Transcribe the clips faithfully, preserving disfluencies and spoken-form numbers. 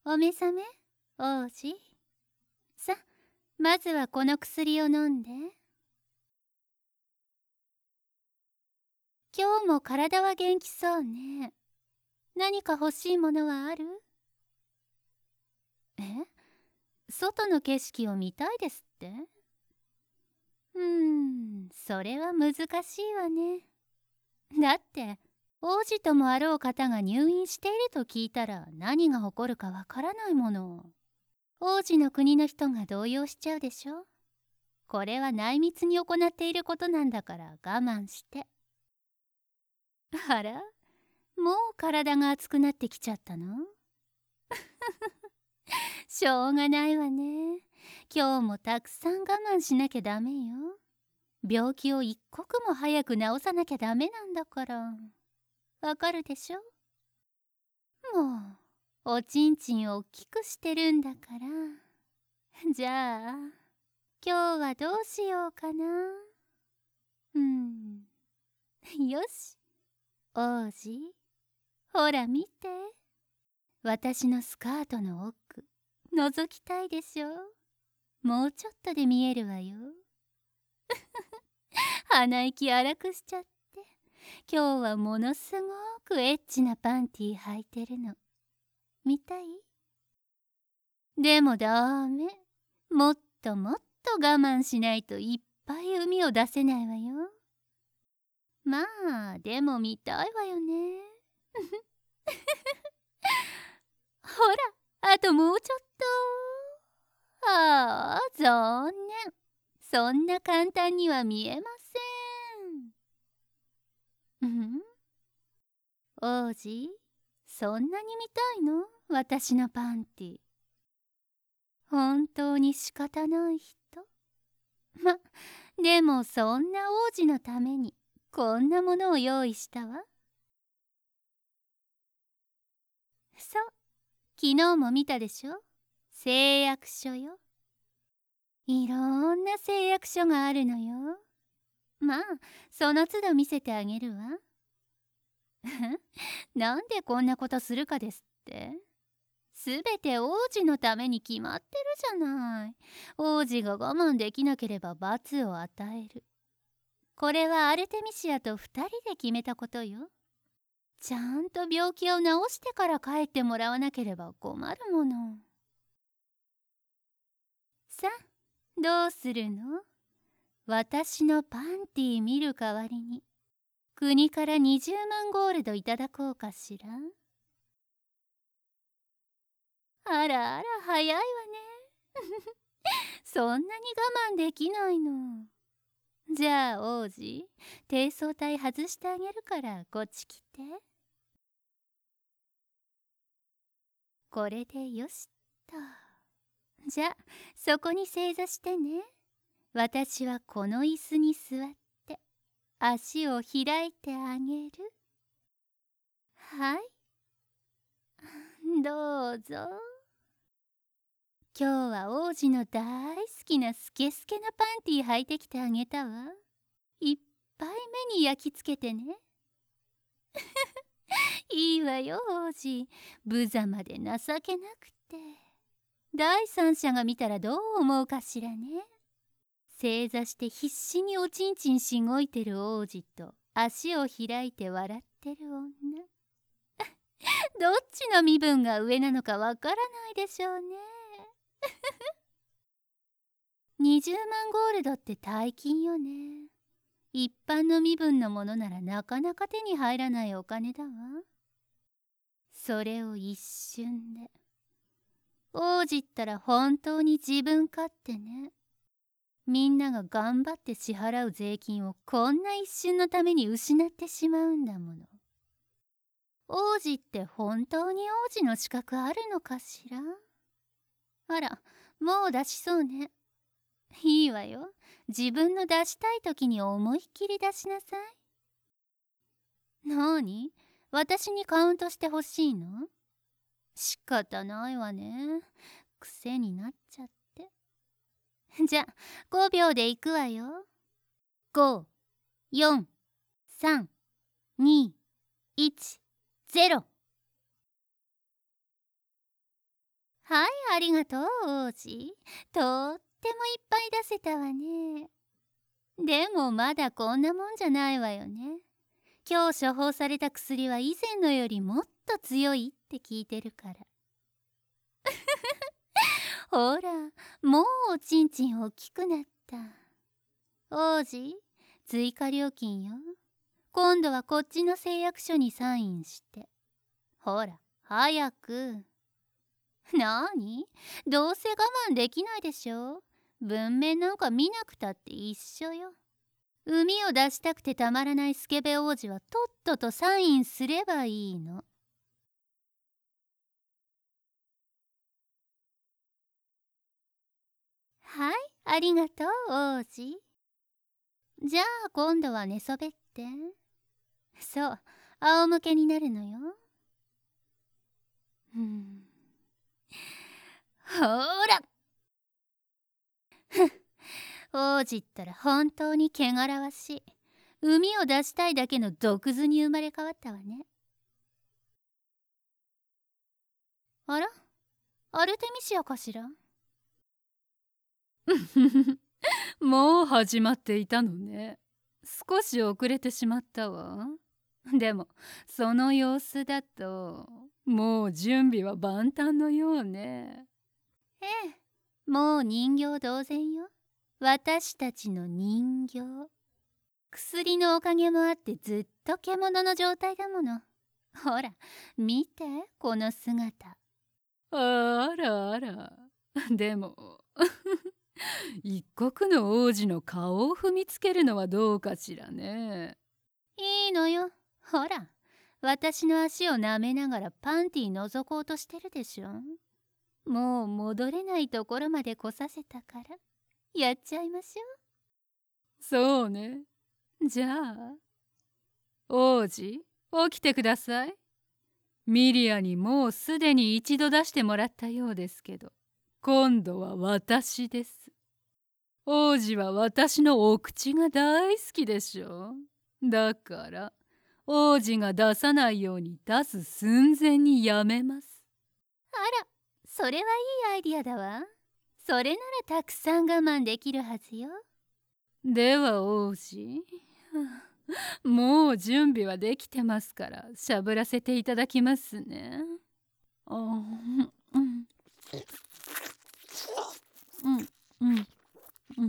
お目覚め王子。さ、まずはこの薬を飲んで。今日も体は元気そうね。何か欲しいものはある？え？外の景色を見たいですって？うーん、それは難しいわね。だって王子ともあろう方が入院していると聞いたら何が起こるかわからないもの。王子の国の人が動揺しちゃうでしょ。これは内密に行っていることなんだから我慢して。あら、もう体が熱くなってきちゃったの？しょうがないわね。今日もたくさん我慢しなきゃダメよ。病気を一刻も早く治さなきゃダメなんだから。わかるでしょ？もうおちんちんを大きくしてるんだから。じゃあ今日はどうしようかな。うん、よし。王子、ほら見て。私のスカートの奥覗きたいでしょ。もうちょっとで見えるわよ。鼻息荒くしちゃって。今日はものすごくエッチなパンティー履いてるの。見たい？でもダメ。もっともっと我慢しないといっぱい海を出せないわよ。まあでも見たいわよね。ほら、あともうちょっと。ああ、残念。そんな簡単には見えません。うん？王子、そんなに見たいの？私のパンティ。本当に仕方ない人。ま、でもそんな王子のためにこんなものを用意したわ。そう、昨日も見たでしょ。誓約書よ。いろんな誓約書があるのよ。まあその都度見せてあげるわ。なんでこんなことするかですって？すべて王子のために決まってるじゃない。王子が我慢できなければ罰を与える。これはアルテミシアと二人で決めたことよ。ちゃんと病気を治してから帰ってもらわなければ困るもの。さあ、どうするの？私のパンティー見る代わりに国からにじゅうまんゴールドいただこうかしら。あらあら、早いわね。そんなに我慢できないの。じゃあ王子、低層体外してあげるからこっち来て。これでよしっと。じゃあそこに正座してね。私はこの椅子に座って足を開いてあげる。はい、どうぞ。今日は王子の大好きなスケスケなパンティー履いてきてあげたわ。いっぱい目に焼き付けてね。いいわよ王子、無様で情けなくて。第三者が見たらどう思うかしらね。正座して必死におちんちんしごいてる王子と足を開いて笑ってる女。どっちの身分が上なのかわからないでしょうね。にじゅうまんゴールドって大金よね。一般の身分のものならなかなか手に入らないお金だわ。それを一瞬で。王子ったら本当に自分勝手ね。みんなが頑張って支払う税金をこんな一瞬のために失ってしまうんだもの。王子って本当に王子の資格あるのかしら。あら、もう出しそうね。いいわよ。自分の出したい時に思いっきり出しなさい。なに？私にカウントしてほしいの？仕方ないわね。癖になっちゃって。じゃあごびょうでいくわよ。ご、よん、さん、に、いち、ゼロ。 はい、ありがとう、王子。とってもいっぱい出せたわね。でもまだこんなもんじゃないわよね。今日処方された薬は以前のよりもっと強いって聞いてるから。ほら、もうおちんちん大きくなった。王子、追加料金よ。今度はこっちの誓約書にサインして。ほら、早く。なに？どうせ我慢できないでしょ。文面なんか見なくたって一緒よ。海を出したくてたまらないスケベ王子はとっととサインすればいいの。はい、ありがとう、王子。じゃあ今度は寝そべって。そう、仰向けになるのよ。うん。ほらふっ、王子ったら本当に汚らわしい。海を出したいだけの毒図に生まれ変わったわね。あら、アルテミシアかしら。 もう始まっていたのね。少し遅れてしまったわ。でもその様子だともう準備は万端のようね。 ええ、もう人形同然よ。私たちの人形。薬のおかげもあってずっと獣の状態だもの。ほら見てこの姿。 あらあら。でも一国の王子の顔を踏みつけるのはどうかしらね。 いいのよ。ほら私の足を舐めながらパンティ覗こうとしてるでしょ。もう戻れないところまで来させたからやっちゃいましょう。そうね。じゃあ王子起きてください。ミリアにもうすでに一度出してもらったようですけど、今度は私です。王子は私のお口が大好きでしょ。だから王子が出さないように出す寸前にやめます。 あら、それはいいアイディアだわ。それならたくさん我慢できるはずよ。 では王子、もう準備はできてますからしゃぶらせていただきますね。あ、うん、うん、うん、うん、うん。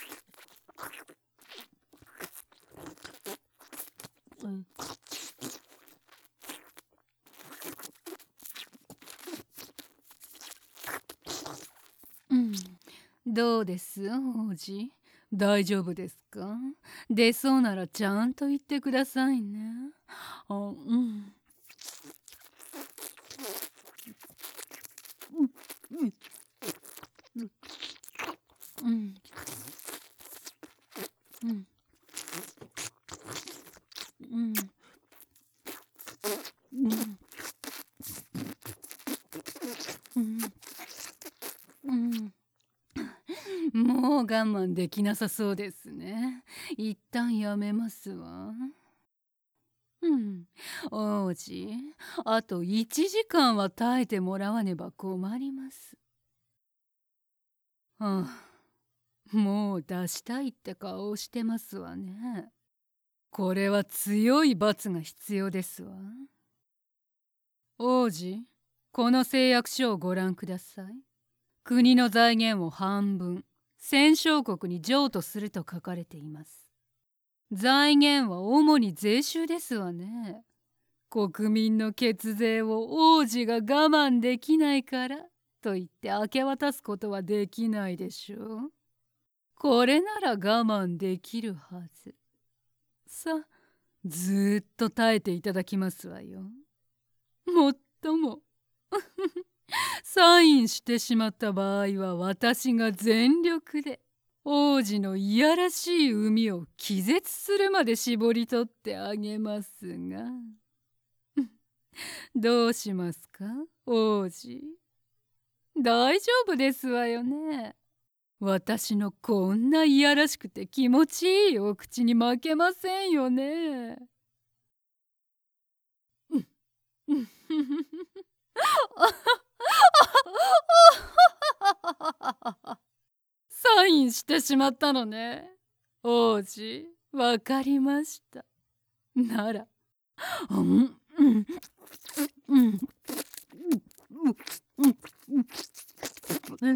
うん、どうです王子、大丈夫ですか。出そうならちゃんと言ってくださいね。あ、うん。うんうんうんうんうんうんうんうん、もう我慢できなさそうですね。一旦やめますわ。うん、王子、あといちじかんは耐えてもらわねば困ります。はあ、もう出したいって顔をしてますわね。これは強い罰が必要ですわ。王子、この誓約書をご覧ください。国の財源を半分戦勝国に譲渡すると書かれています。財源は主に税収ですわね。国民の血税を王子が我慢できないからと言って明け渡すことはできないでしょう。これなら我慢できるはず。さ、ずっと耐えていただきますわよ。もっともサインしてしまった場合は私が全力で王子のいやらしい海を気絶するまで絞り取ってあげますがどうしますか王子。大丈夫ですわよね。私のこんないやらしくて気持ちいいお口に負けませんよね。うんうんにしてしまったのね。王子、わかりました。なら、うん、うん、うん、うん、うん、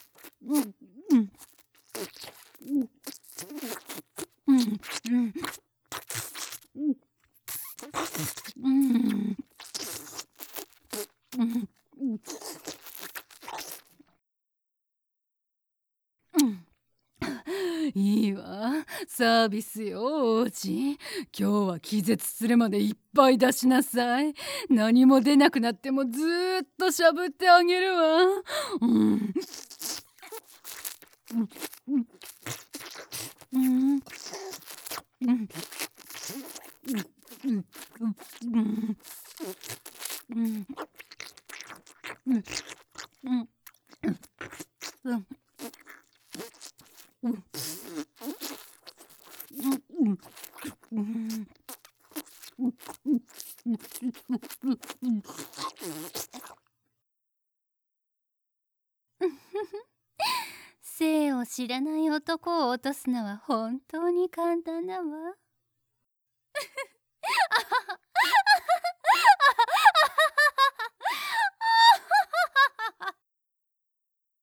いいわ、サービスよ王子。今日は気絶するまでいっぱい出しなさい。何も出なくなってもずーっとしゃぶってあげるわ。うん、うん、うん、うん、うん、うん、うん、うん、うん、うん、うん、うん、うん、 性を知らない男を落とすのは本当に簡単だわ。